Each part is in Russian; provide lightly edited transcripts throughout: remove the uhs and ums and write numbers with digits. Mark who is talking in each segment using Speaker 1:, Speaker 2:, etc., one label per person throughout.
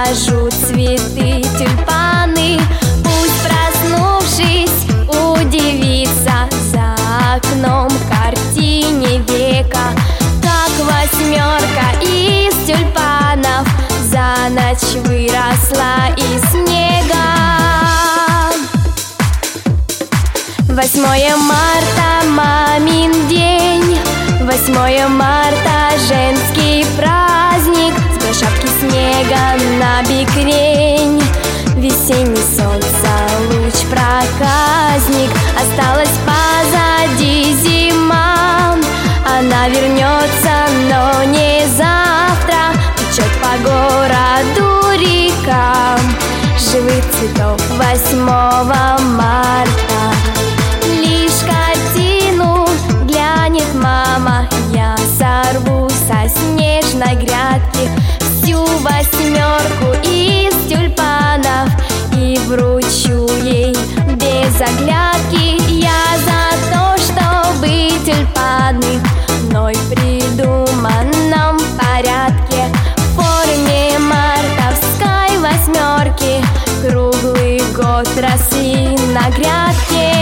Speaker 1: покажут цветы тюльпаны. Пусть, проснувшись, удивится за окном картине века, как восьмерка из тюльпанов за ночь выросла из снега. 8 марта мамин день, 8 марта женский праздник. С шапки снега на бикрень, весенний солнца луч проказник. Осталась позади зима, она вернется, но не завтра. Течет по городу река живых цветов 8 марта. Лишь картину глянет мама, я сорву со снежной грядки всю восьмерку из тюльпанов и вручу ей без оглядки. Я за то, чтобы тюльпаны мной придуманном порядке в форме мартовской восьмерки круглый год росли на грядке.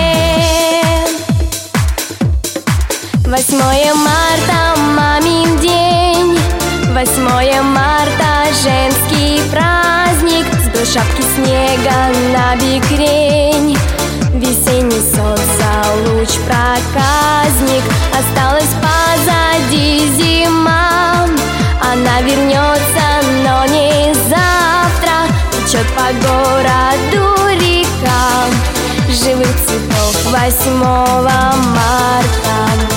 Speaker 1: 8 марта мамин день, 8 марта женский праздник. Сбил шапки снега на бикрень, весенний солнца луч проказник. Осталась позади зима, она вернется, но не завтра. Течет по городу река живых цветов 8 марта.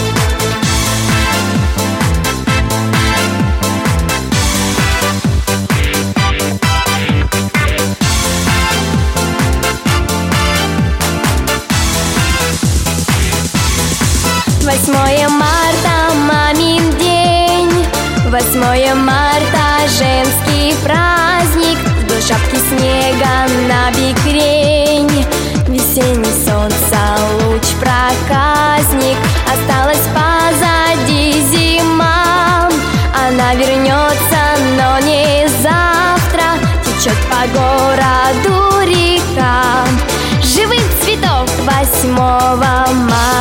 Speaker 1: 8 марта мамин день, 8 марта женский праздник. Сбил шапки снега на бикрень, весенний солнца луч проказник. Осталась позади зима, она вернется, но не завтра. Течет по городу река живых цветов 8 марта.